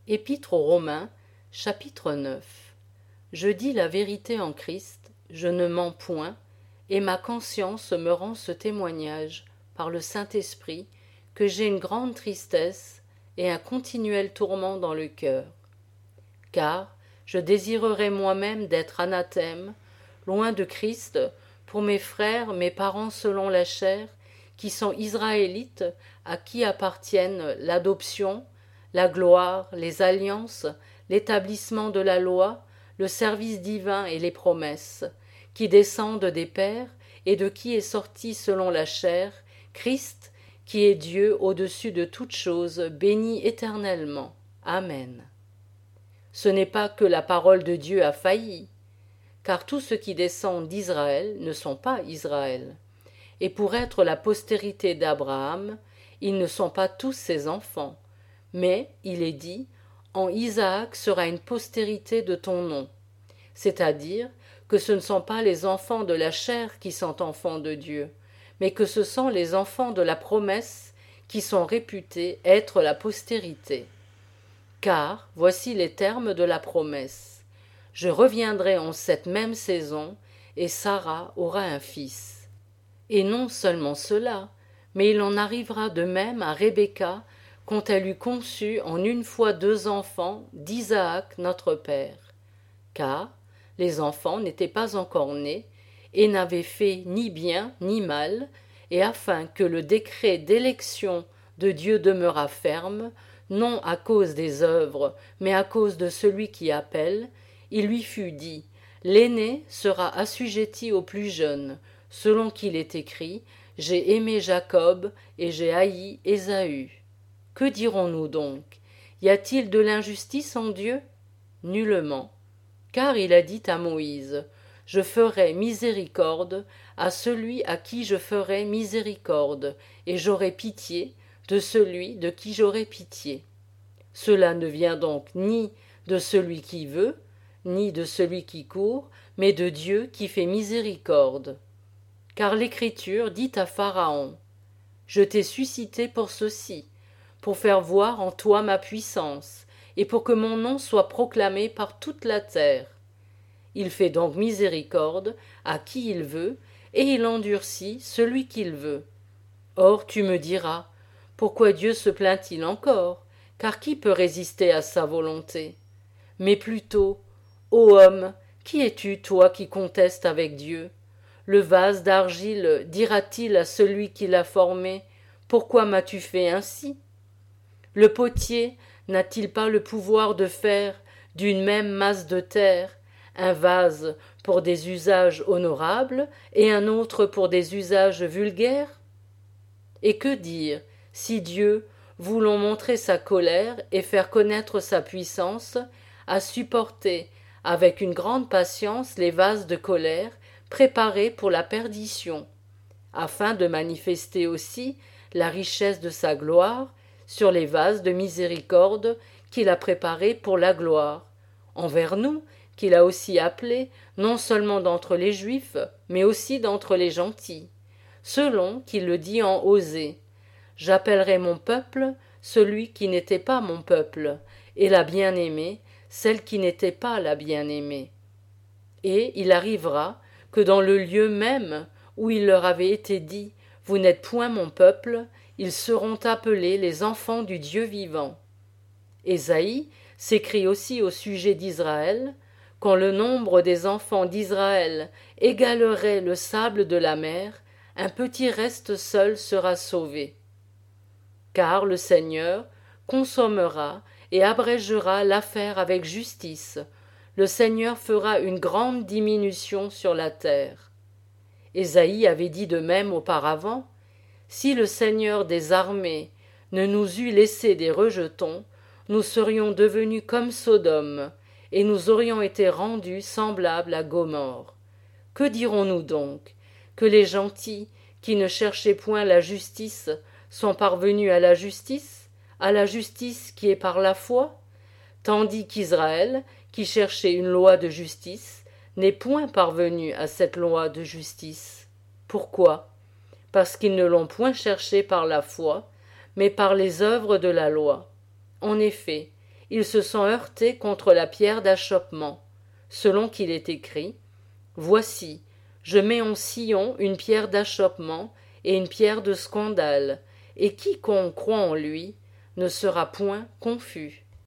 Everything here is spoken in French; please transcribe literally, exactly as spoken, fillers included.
Épître aux Romains, chapitre neuf. Je dis la vérité en Christ, je ne mens point, et ma conscience me rend ce témoignage, par le Saint-Esprit, que j'ai une grande tristesse et un continuel tourment dans le cœur. Car je désirerais moi-même d'être anathème, loin de Christ, pour mes frères, mes parents selon la chair, qui sont israélites, à qui appartiennent l'adoption, la gloire, les alliances, l'établissement de la loi, le service divin et les promesses, qui descendent des pères, et de qui est sorti selon la chair, Christ, qui est Dieu au-dessus de toutes choses, béni éternellement. Amen. Ce n'est pas que la parole de Dieu a failli, car tous ceux qui descendent d'Israël ne sont pas Israël. Et pour être la postérité d'Abraham, ils ne sont pas tous ses enfants. Mais, il est dit, en Isaac sera une postérité de ton nom. C'est-à-dire que ce ne sont pas les enfants de la chair qui sont enfants de Dieu, mais que ce sont les enfants de la promesse qui sont réputés être la postérité. Car voici les termes de la promesse. Je reviendrai en cette même saison, et Sarah aura un fils. Et non seulement cela, mais il en arrivera de même à Rebecca quand elle eut conçu en une fois deux enfants d'Isaac notre père. Car les enfants n'étaient pas encore nés, et n'avaient fait ni bien ni mal, et afin que le décret d'élection de Dieu demeurât ferme, non à cause des œuvres, mais à cause de celui qui appelle, il lui fut dit, l'aîné sera assujetti au plus jeune, selon qu'il est écrit, j'ai aimé Jacob et j'ai haï Ésaü. Que dirons-nous donc? Y a-t-il de l'injustice en Dieu? Nullement. Car il a dit à Moïse, je ferai miséricorde à celui à qui je ferai miséricorde, et j'aurai pitié de celui de qui j'aurai pitié. Cela ne vient donc ni de celui qui veut, ni de celui qui court, mais de Dieu qui fait miséricorde. Car l'Écriture dit à Pharaon, je t'ai suscité pour ceci, pour faire voir en toi ma puissance, et pour que mon nom soit proclamé par toute la terre. Il fait donc miséricorde à qui il veut, et il endurcit celui qu'il veut. Or tu me diras, pourquoi Dieu se plaint-il encore? Car qui peut résister à sa volonté? Mais plutôt, ô homme, qui es-tu, toi, qui contestes avec Dieu? Le vase d'argile dira-t-il à celui qui l'a formé, pourquoi m'as-tu fait ainsi? Le potier n'a-t-il pas le pouvoir de faire d'une même masse de terre un vase pour des usages honorables et un autre pour des usages vulgaires? Et que dire si Dieu, voulant montrer sa colère et faire connaître sa puissance, a supporté avec une grande patience les vases de colère préparés pour la perdition, afin de manifester aussi la richesse de sa gloire sur les vases de miséricorde qu'il a préparés pour la gloire, envers nous, qu'il a aussi appelés, non seulement d'entre les Juifs, mais aussi d'entre les gentils, selon qu'il le dit en Osée. J'appellerai mon peuple celui qui n'était pas mon peuple, et la bien-aimée, celle qui n'était pas la bien-aimée. Et il arrivera que dans le lieu même où il leur avait été dit « Vous n'êtes point mon peuple », ils seront appelés les enfants du Dieu vivant. Ésaïe s'écrie aussi au sujet d'Israël « Quand le nombre des enfants d'Israël égalerait le sable de la mer, un petit reste seul sera sauvé. » Car le Seigneur consommera et abrégera l'affaire avec justice. Le Seigneur fera une grande diminution sur la terre. Ésaïe avait dit de même auparavant, « Si le Seigneur des armées ne nous eût laissé des rejetons, nous serions devenus comme Sodome, et nous aurions été rendus semblables à Gomorrhe. Que dirons-nous donc? Que les gentils, qui ne cherchaient point la justice, sont parvenus à la justice, à la justice qui est par la foi, tandis qu'Israël, qui cherchait une loi de justice, n'est point parvenu à cette loi de justice. Pourquoi? Parce qu'ils ne l'ont point cherché par la foi, mais par les œuvres de la loi. En effet, ils se sont heurtés contre la pierre d'achoppement, selon qu'il est écrit « Voici, je mets en Sion une pierre d'achoppement et une pierre de scandale, et quiconque croit en lui ne sera point confus. »